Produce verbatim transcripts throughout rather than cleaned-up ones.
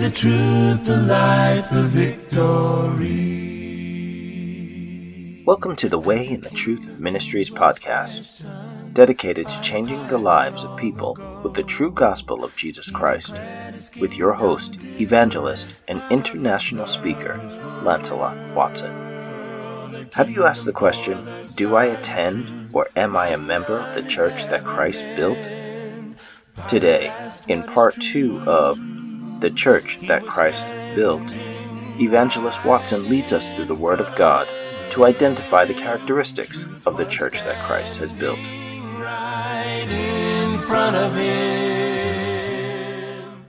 the truth, the life, the victory. Welcome to the Way and the Truth Ministries podcast, dedicated to changing the lives of people with the true gospel of Jesus Christ, with your host, evangelist, and international speaker, Lancelot Watson. Have you asked the question, do I attend or am I a member of the church that Christ built? Today, in part two of The Church That Christ Built, Evangelist Watson leads us through the Word of God to identify the characteristics of the church that Christ has built. Right in front of him.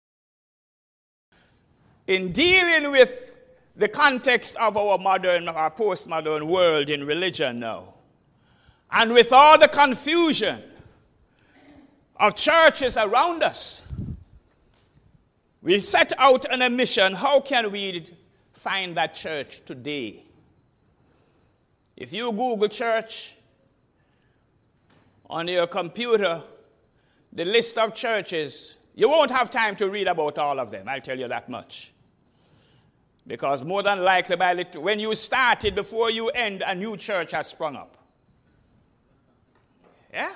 In dealing with the context of our modern, our postmodern world in religion now, and with all the confusion of churches around us, we set out on a mission. How can we find that church today? If you Google church on your computer, the list of churches, you won't have time to read about all of them, I'll tell you that much. Because more than likely, by the, when you started, before you end, a new church has sprung up. Yeah?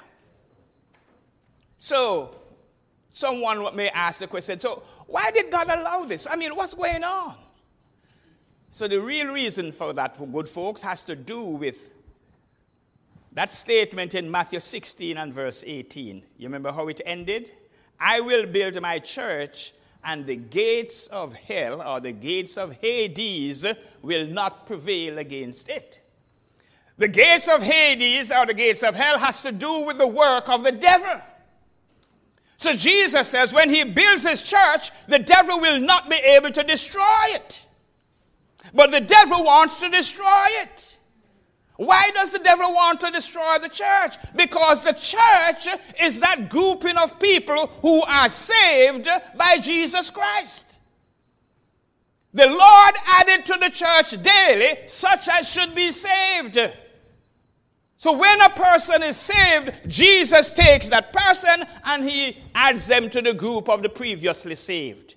So, someone may ask the question, so why did God allow this? I mean, what's going on? So the real reason for that, for good folks, has to do with that statement in Matthew sixteen and verse eighteen. You remember how it ended? I will build my church, and the gates of hell, or the gates of Hades, will not prevail against it. The gates of Hades, or the gates of hell, has to do with the work of the devil. So Jesus says when he builds his church, the devil will not be able to destroy it. But the devil wants to destroy it. Why does the devil want to destroy the church? Because the church is that grouping of people who are saved by Jesus Christ. The Lord added to the church daily such as should be saved. So when a person is saved, Jesus takes that person and he adds them to the group of the previously saved.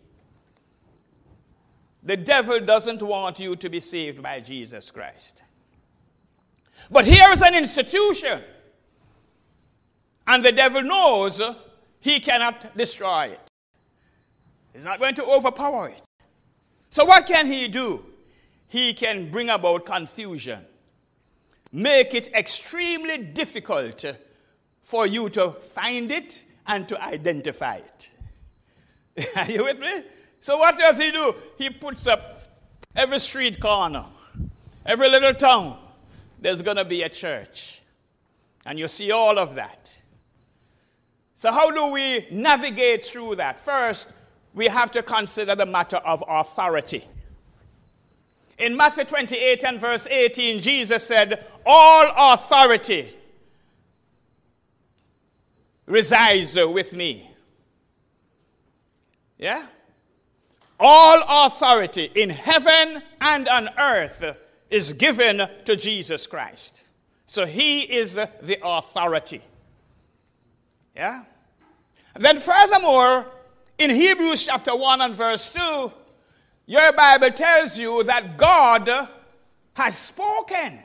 The devil doesn't want you to be saved by Jesus Christ. But here is an institution, and the devil knows he cannot destroy it. He's not going to overpower it. So what can he do? He can bring about confusion, make it extremely difficult for you to find it and to identify it. Are you with me? So what does he do? He puts up every street corner, every little town, there's going to be a church. And you see all of that. So how do we navigate through that? First, we have to consider the matter of authority. In Matthew twenty-eight and verse eighteen, Jesus said, all authority resides with me. Yeah? All authority in heaven and on earth is given to Jesus Christ. So he is the authority. Yeah? Then furthermore, in Hebrews chapter one and verse two, your Bible tells you that God has spoken.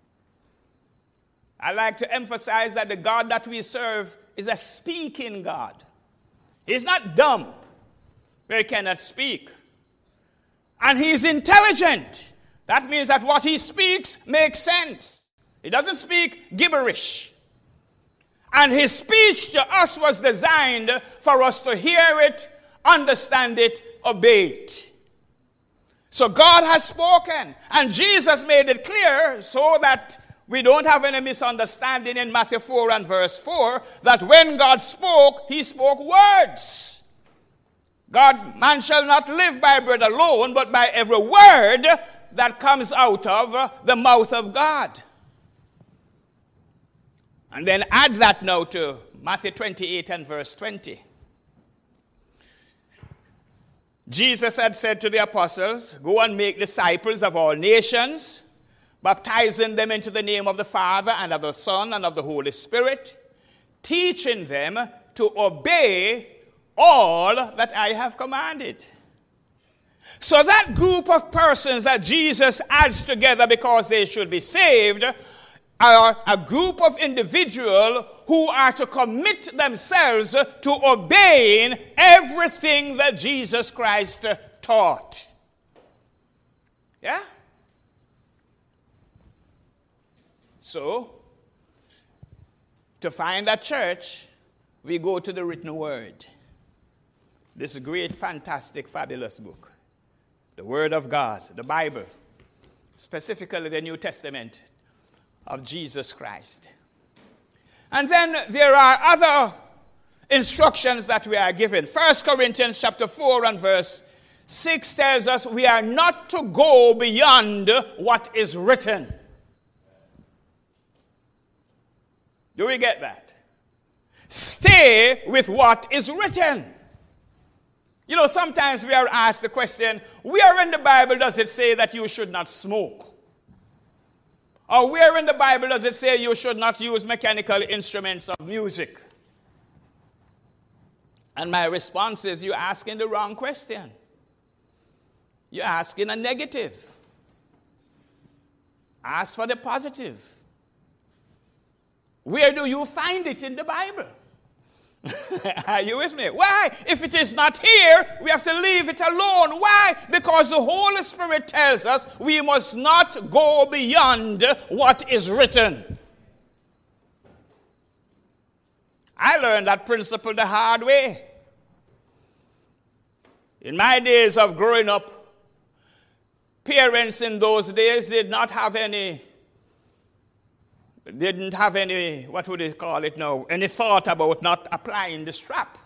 I like to emphasize that the God that we serve is a speaking God. He's not dumb, where he cannot speak. And he's intelligent. That means that what he speaks makes sense. He doesn't speak gibberish. And his speech to us was designed for us to hear it, understand it, obey it. So God has spoken. And Jesus made it clear so that we don't have any misunderstanding in Matthew four and verse four, that when God spoke, he spoke words. God, man shall not live by bread alone, but by every word that comes out of the mouth of God. And then add that now to Matthew twenty-eight and verse twenty. Jesus had said to the apostles, go and make disciples of all nations, baptizing them into the name of the Father and of the Son and of the Holy Spirit, teaching them to obey all that I have commanded. So that group of persons that Jesus adds together because they should be saved are a group of individuals who are to commit themselves to obeying everything that Jesus Christ taught. Yeah? So, to find that church, we go to the written word. This great, fantastic, fabulous book. The Word of God, the Bible, specifically the New Testament of Jesus Christ. And then there are other instructions that we are given. First Corinthians chapter four and verse six tells us we are not to go beyond what is written. Do we get that? Stay with what is written. You know, sometimes we are asked the question, where in the Bible does it say that you should not smoke? Or where in the Bible does it say you should not use mechanical instruments of music? And my response is, you're asking the wrong question. You're asking a negative. Ask for the positive. Where do you find it in the Bible? Are you with me? Why? If it is not here, we have to leave it alone. Why? Because the Holy Spirit tells us we must not go beyond what is written. I learned that principle the hard way. In my days of growing up, parents in those days did not have any didn't have any, what would they call it now, any thought about not applying the strap.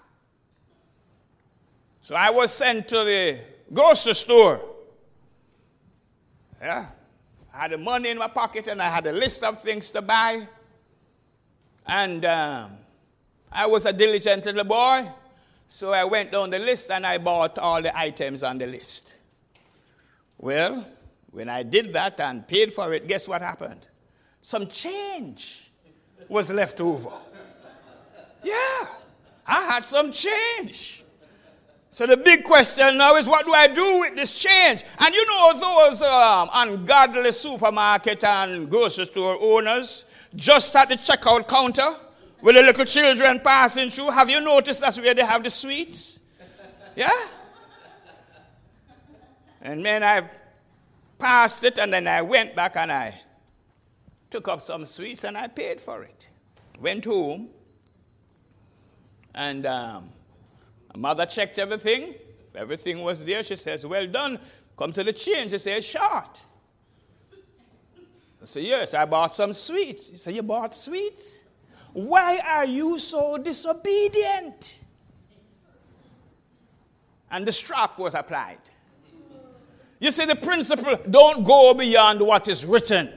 So I was sent to the grocery store. Yeah. I had the money in my pocket and I had a list of things to buy. And um, I was a diligent little boy. So I went down the list and I bought all the items on the list. Well, when I did that and paid for it, guess what happened? Some change was left over. Yeah, I had some change. So the big question now is, what do I do with this change? And you know those um, ungodly supermarket and grocery store owners, just at the checkout counter, with the little children passing through, have you noticed that's where they have the sweets? Yeah? And then I passed it, and then I went back and I took up some sweets and I paid for it. Went home, and um, mother checked everything. Everything was there. She says, well done. Come to the change. She says, short. I said, yes, I bought some sweets. She said, you bought sweets? Why are you so disobedient? And the strap was applied. You see the principle, don't go beyond what is written.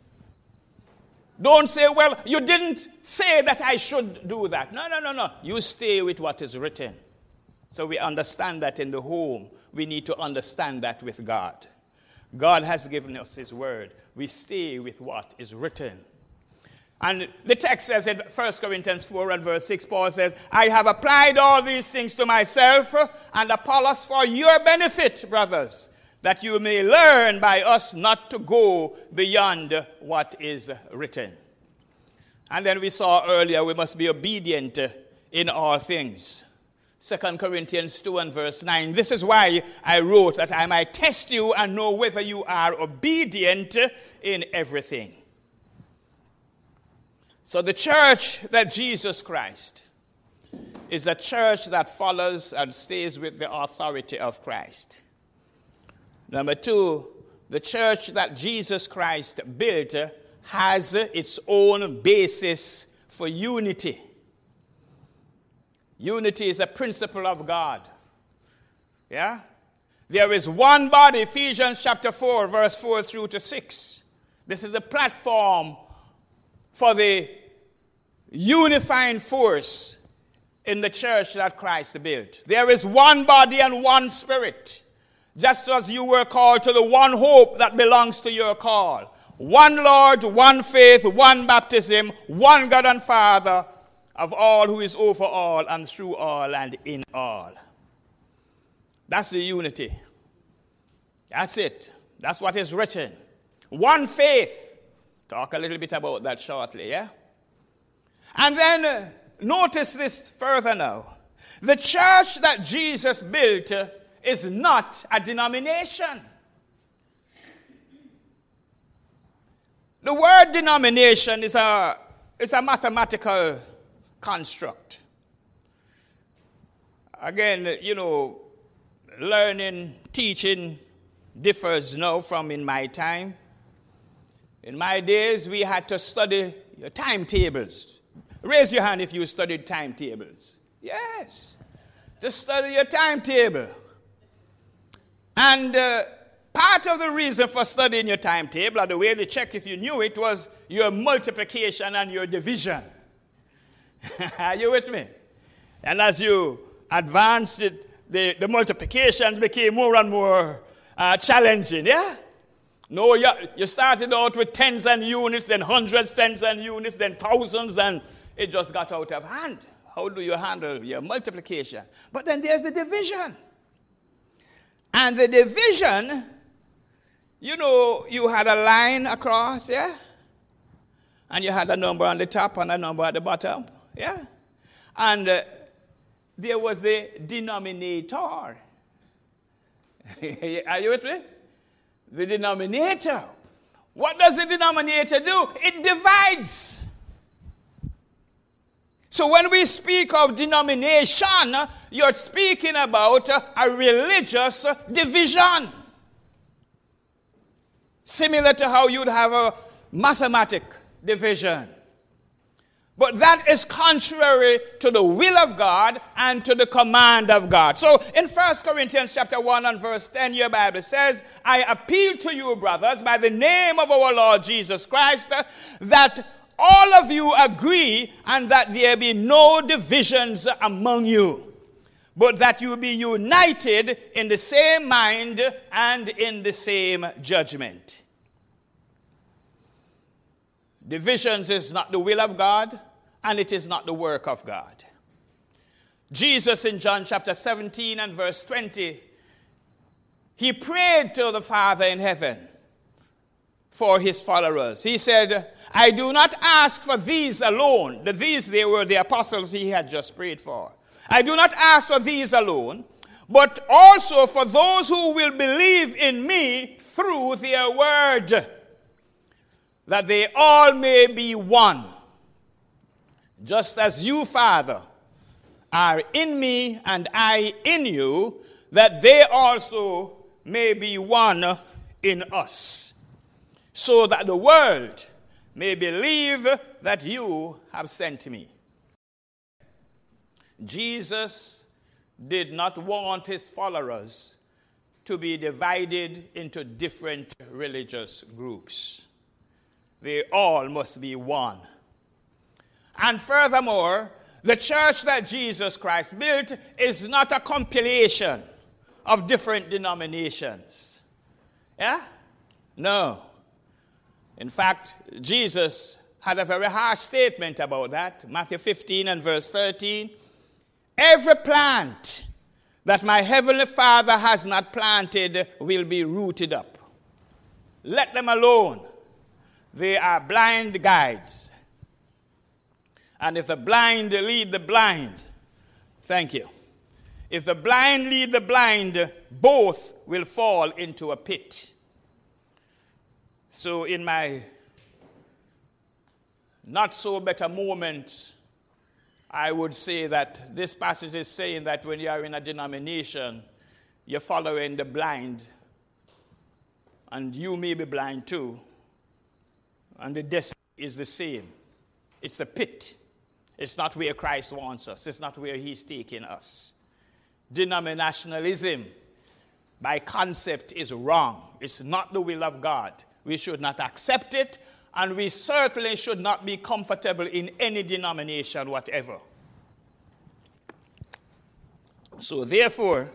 Don't say, well, you didn't say that I should do that. No, no, no, no. You stay with what is written. So we understand that in the home. We need to understand that with God. God has given us his word. We stay with what is written. And the text says in First Corinthians four and verse six, Paul says, I have applied all these things to myself and Apollos for your benefit, brothers, that you may learn by us not to go beyond what is written. And then we saw earlier we must be obedient in all things. Second Corinthians two and verse nine. This is why I wrote that I might test you and know whether you are obedient in everything. So the church that Jesus Christ is a church that follows and stays with the authority of Christ. Number two, the church that Jesus Christ built has its own basis for unity. Unity is a principle of God. Yeah? There is one body, Ephesians chapter four, verse four through to six. This is the platform for the unifying force in the church that Christ built. There is one body and one spirit. Just as you were called to the one hope that belongs to your call. One Lord, one faith, one baptism, one God and Father of all, who is over all and through all and in all. That's the unity. That's it. That's what is written. One faith. Talk a little bit about that shortly, yeah? And then uh, notice this further now. The church that Jesus built uh, is not a denomination. The word denomination is a, is a mathematical construct. Again, you know, learning, teaching differs now from in my time. In my days, we had to study timetables. Raise your hand if you studied timetables. Yes, to study your timetable. And uh, part of the reason for studying your timetable, or the way they checked if you knew it, was your multiplication and your division. Are you with me? And as you advanced, it, the, the multiplication became more and more uh, challenging, yeah? No, you, you started out with tens and units, then hundreds, tens and units, then thousands, and it just got out of hand. How do you handle your multiplication? But then there's the division. And the division, you know, you had a line across, yeah? And you had a number on the top and a number at the bottom, yeah? And uh, there was a denominator. Are you with me? The denominator. What does the denominator do? It divides. So when we speak of denomination, you're speaking about a religious division. Similar to how you'd have a mathematic division. But that is contrary to the will of God and to the command of God. So in First Corinthians chapter one and verse ten, your Bible says, I appeal to you, brothers, by the name of our Lord Jesus Christ, that all of you agree and that there be no divisions among you, but that you be united in the same mind and in the same judgment. Divisions is not the will of God, and it is not the work of God. Jesus in John chapter seventeen and verse twenty, he prayed to the Father in heaven for his followers. He said, I do not ask for these alone. The these, they were the apostles he had just prayed for. I do not ask for these alone, but also for those who will believe in me through their word, that they all may be one. Just as you, Father, are in me and I in you, that they also may be one in us, so that the world may believe that you have sent me. Jesus did not want his followers to be divided into different religious groups. They all must be one. And furthermore, the church that Jesus Christ built is not a compilation of different denominations. Yeah? No. In fact, Jesus had a very harsh statement about that. Matthew fifteen and verse thirteen. Every plant that my heavenly Father has not planted will be rooted up. Let them alone. They are blind guides. And if the blind lead the blind, thank you. If the blind lead the blind, both will fall into a pit. So in my not so better moment, I would say that this passage is saying that when you are in a denomination, you're following the blind, and you may be blind too, and the destiny is the same. It's a pit. It's not where Christ wants us. It's not where he's taking us. Denominationalism, by concept, is wrong. It's not the will of God. We should not accept it, and we certainly should not be comfortable in any denomination whatever. So therefore,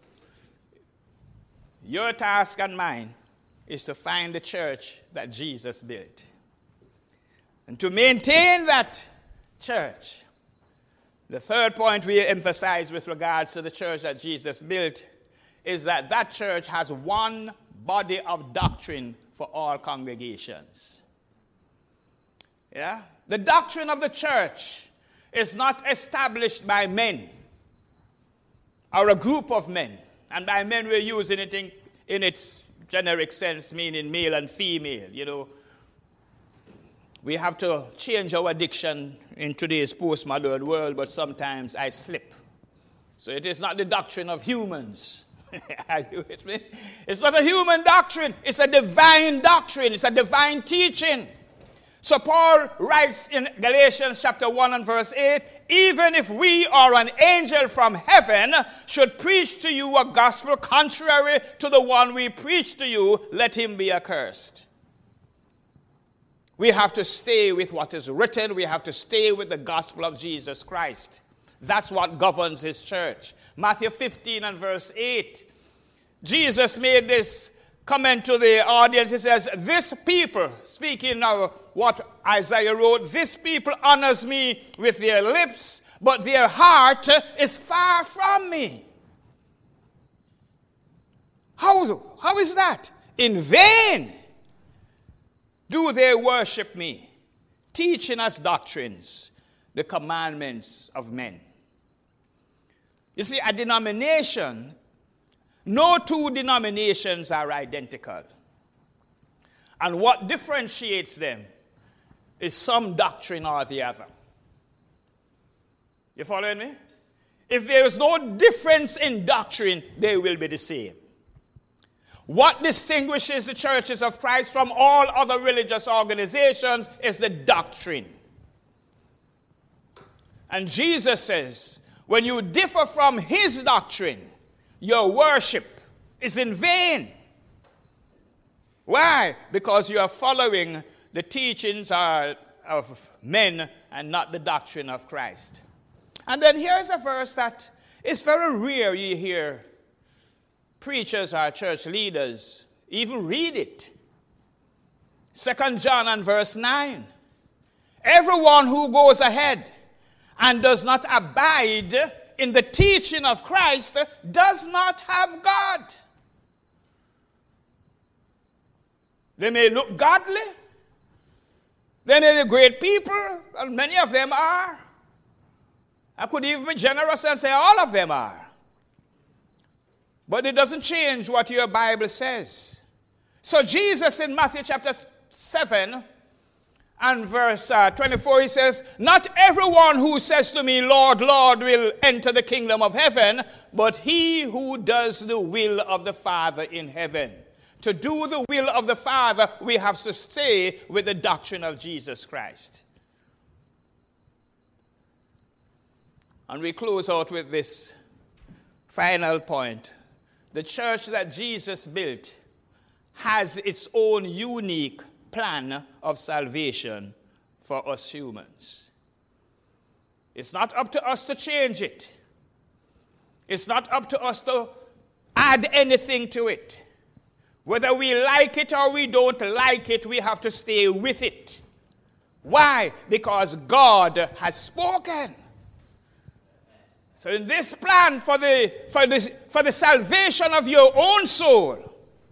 your task and mine is to find the church that Jesus built. And to maintain that church, the third point we emphasize with regards to the church that Jesus built is that that church has one body of doctrine for all congregations. Yeah? The doctrine of the church is not established by men or a group of men. And by men we're using it in, in its generic sense, meaning male and female. You know, we have to change our diction in today's postmodern world, but sometimes I slip. So it is not the doctrine of humans. Are you with me? It's not a human doctrine. It's a divine doctrine. It's a divine teaching. So Paul writes in Galatians chapter one and verse eight, even if we or an angel from heaven should preach to you a gospel contrary to the one we preach to you, let him be accursed. We have to stay with what is written. We have to stay with the gospel of Jesus Christ. That's what governs his church. Matthew fifteen and verse eight. Jesus made this comment to the audience. He says, this people, speaking of what Isaiah wrote, this people honors me with their lips, but their heart is far from me. How, how is that? In vain do they worship me, teaching us doctrines, the commandments of men. You see, a denomination, no two denominations are identical. And what differentiates them is some doctrine or the other. You following me? If there is no difference in doctrine, they will be the same. What distinguishes the churches of Christ from all other religious organizations is the doctrine. And Jesus says, when you differ from his doctrine, your worship is in vain. Why? Because you are following the teachings of men and not the doctrine of Christ. And then here's a verse that is very rare you hear preachers or church leaders even read it. Second John and verse nine. Everyone who goes ahead and does not abide in the teaching of Christ does not have God. They may look godly. They may be great people, and many of them are. I could even be generous and say all of them are. But it doesn't change what your Bible says. So Jesus in Matthew chapter seven and verse uh, twenty-four, he says, not everyone who says to me, Lord, Lord, will enter the kingdom of heaven, but he who does the will of the Father in heaven. To do the will of the Father, we have to stay with the doctrine of Jesus Christ. And we close out with this final point. The church that Jesus built has its own unique plan of salvation for us humans. It's not up to us to change it. It's not up to us to add anything to it. Whether we like it or we don't like it, we have to stay with it. Why? Because God has spoken. So in this plan for the, for the, for the salvation of your own soul,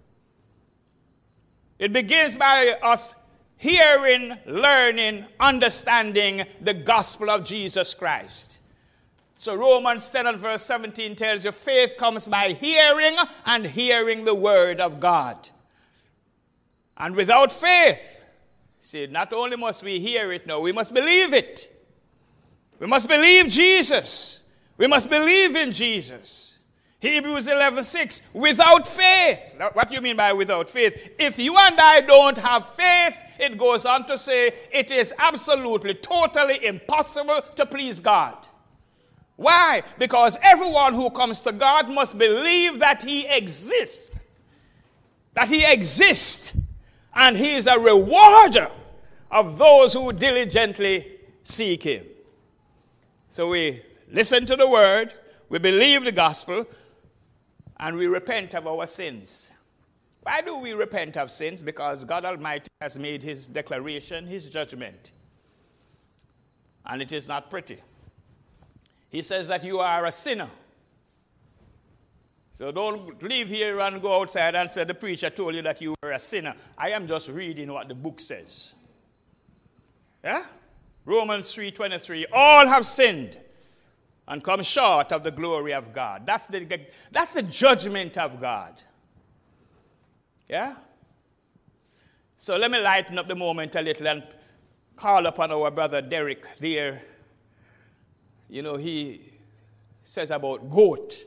it begins by us hearing, learning, understanding the gospel of Jesus Christ. So Romans ten and verse seventeen tells you faith comes by hearing, and hearing the word of God. And without faith, see, not only must we hear it, no, we must believe it. We must believe Jesus. We must believe in Jesus. Hebrews eleven six, without faith. What do you mean by without faith? If you and I don't have faith, it goes on to say it is absolutely, totally impossible to please God. Why? Because everyone who comes to God must believe that he exists. That he exists. And he is a rewarder of those who diligently seek him. So we listen to the word, we believe the gospel, and we repent of our sins. Why do we repent of sins? Because God Almighty has made his declaration, his judgment. And it is not pretty. He says that you are a sinner. So don't leave here and go outside and say the preacher told you that you were a sinner. I am just reading what the book says. Yeah? Romans three twenty-three. All have sinned and come short of the glory of God. That's the, that's the judgment of God. Yeah? So let me lighten up the moment a little and call upon our brother Derek there. You know, he says about goat.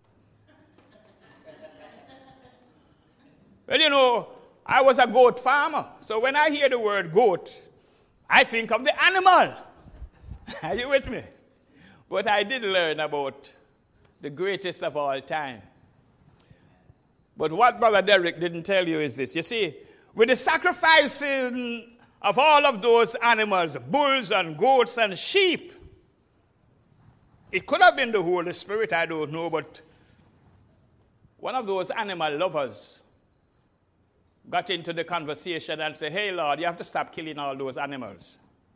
Well, you know, I was a goat farmer. So when I hear the word goat, I think of the animal. Are you with me? But I did learn about the greatest of all time. But what Brother Derek didn't tell you is this. You see, with the sacrificing of all of those animals, bulls and goats and sheep, it could have been the Holy Spirit, I don't know, but one of those animal lovers got into the conversation and said, hey, Lord, you have to stop killing all those animals.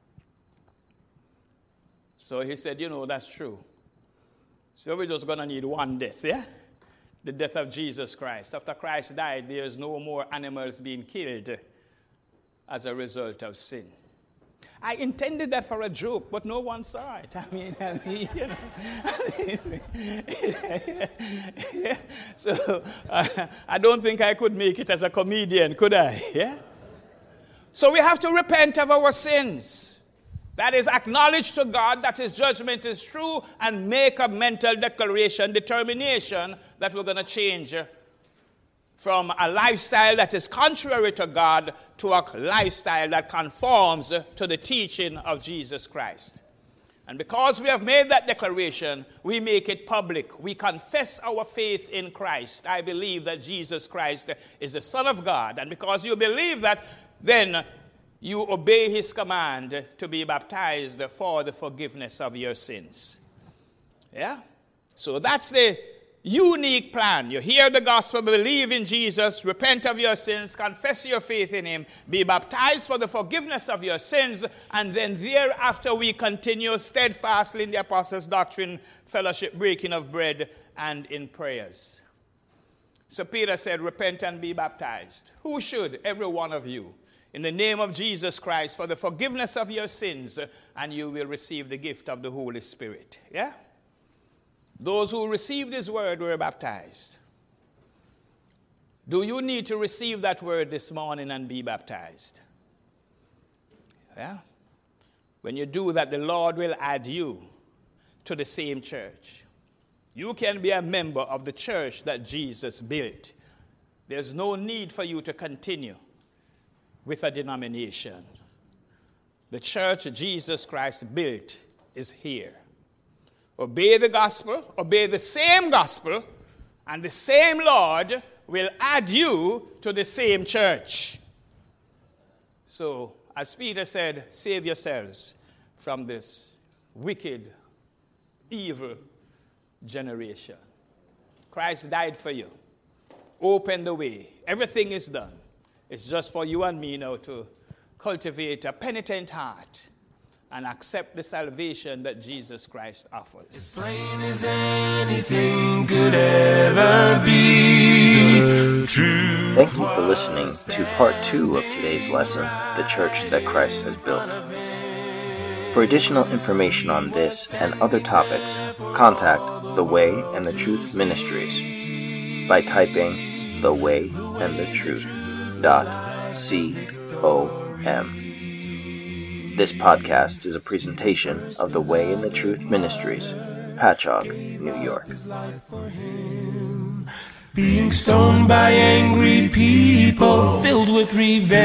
So he said, you know, that's true. So we're just going to need one death, yeah? The death of Jesus Christ. After Christ died, there's no more animals being killed as a result of sin. I intended that for a joke, but no one saw it. I mean, I mean you know. So uh, I don't think I could make it as a comedian, could I? Yeah. So we have to repent of our sins. That is, acknowledge to God that his judgment is true and make a mental declaration, determination that we're going to change from a lifestyle that is contrary to God to a lifestyle that conforms to the teaching of Jesus Christ. And because we have made that declaration, we make it public. We confess our faith in Christ. I believe that Jesus Christ is the Son of God. And because you believe that, then you obey his command to be baptized for the forgiveness of your sins. Yeah? So that's the unique plan. You hear the gospel, believe in Jesus, repent of your sins, confess your faith in him, be baptized for the forgiveness of your sins, and then thereafter we continue steadfastly in the apostles' doctrine, fellowship, breaking of bread, and in prayers. So Peter said, repent and be baptized. Who should? Every one of you. In the name of Jesus Christ, for the forgiveness of your sins, and you will receive the gift of the Holy Spirit. Yeah? Those who received his word were baptized. Do you need to receive that word this morning and be baptized? Yeah? When you do that, the Lord will add you to the same church. You can be a member of the church that Jesus built. There's no need for you to continue with a denomination. The church Jesus Christ built is here. Obey the gospel, obey the same gospel, and the same Lord will add you to the same church. So, as Peter said, save yourselves from this wicked, evil generation. Christ died for you. Open the way. Everything is done. It's just for you and me now to cultivate a penitent heart and accept the salvation that Jesus Christ offers. As plain as anything could ever be. True. Thank you for listening to part two of today's lesson, The Church That Christ Has Built. For additional information on this and other topics, contact The Way and the Truth Ministries by typing The Way and the Truth dot C O M. This podcast is a presentation of The Way and the Truth Ministries, Patchogue, New York. Being stoned by angry people, filled with revenge.